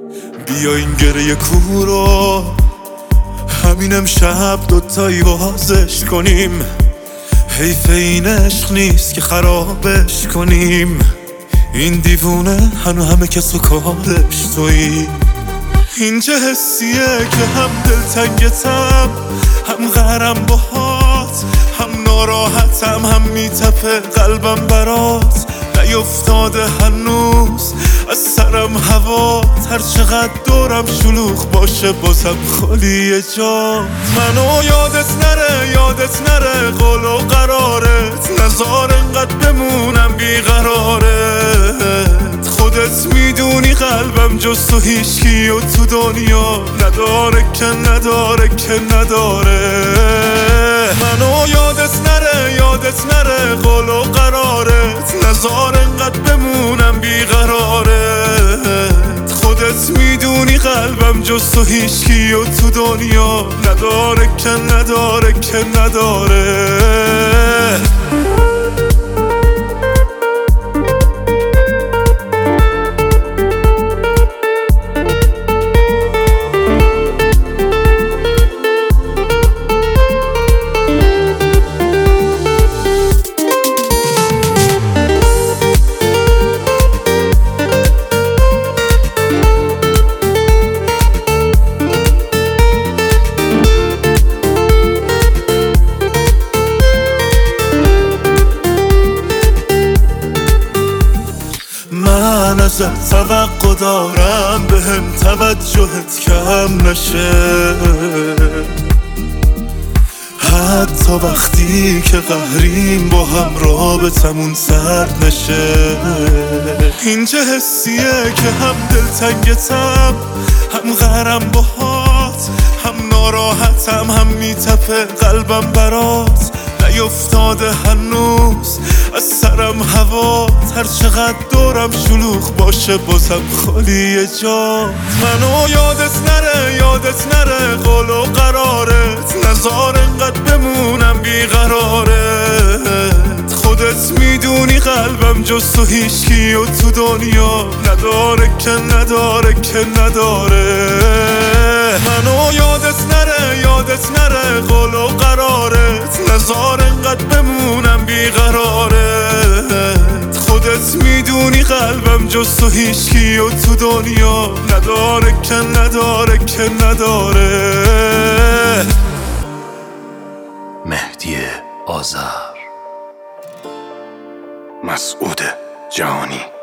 بیا این گریه کورو همین امشب دوتایی بازش کنیم. حیف این عشق نیست که خرابش کنیم. این دیوونه همه کس و کارش تویی. این چه حسیه که هم دلتنگتم هم غرم باهات، هم ناراحتم هم میتپه قلبم برات. نیفتاده هنوز از سرم هوا، هر چقدر دورم شلوغ باشه بازم خالیه جا. منو یادت نره قول و قرارت، نزار انقدر بمونم بیقرارت. خودت میدونی قلبم جز تو هیچکی و تو دنیا نداره که نداره. منو یادت نره قول و قرارت، نزار انقدر بمونم بیقرارت. خودت میدونی قلبم جز تو هیچکی و تو دنیا نداره که نداره. من ازت توقع دارم بهم توجهت کم نشه، حتی وقتی که قهریم با هم رابطمون سرد نشه. این چه حسیه که هم دلتنگتم هم غرم باهات، هم ناراحتم هم میتپه قلبم برات. نیفتاده هنوز از سرم هوا، هر چقدر دورم شلوغ باشه بازم خالیه جا. منو یادت نره قول و قرارت، نزار انقدر بمونم بیقرارت. خودت میدونی قلبم جز تو هیچکی و تو دنیا نداره که نداره. منو یادت نره قول و قرارت، نزار انقدر بمونم بیقرارت. خودت میدونی قلبم جز تو هیچکی و تو دنیا نداره که نداره. مهدی آذر، مسعود جهانی.